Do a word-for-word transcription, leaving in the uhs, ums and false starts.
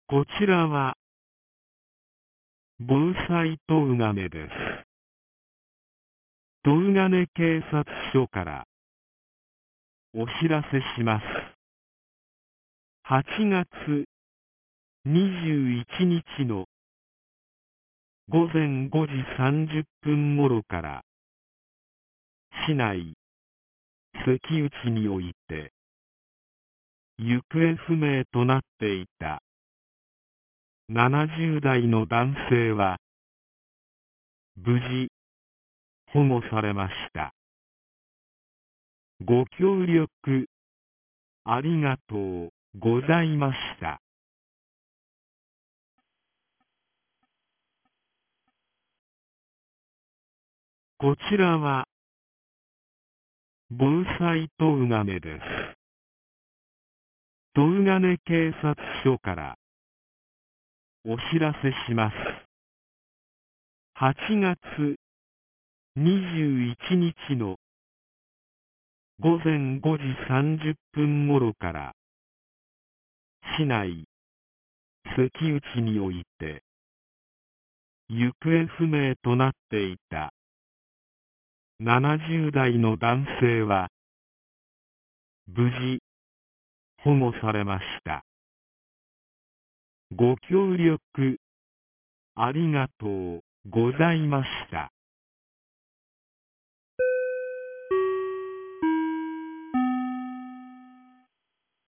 こちらは防災東金です。東金警察署からお知らせします。はちがつにじゅういちにちのごぜんごじさんじゅっぷん頃から市内関内において行方不明となっていたななじゅうだいの男性は無事保護されました。ご協力ありがとうございました。こちらは防災東金です。東金警察署からお知らせします。はちがつにじゅういちにちのごぜんごじさんじゅっぷん頃から市内関内において行方不明となっていたななじゅうだいの男性は無事保護されました。ご協力ありがとうございました。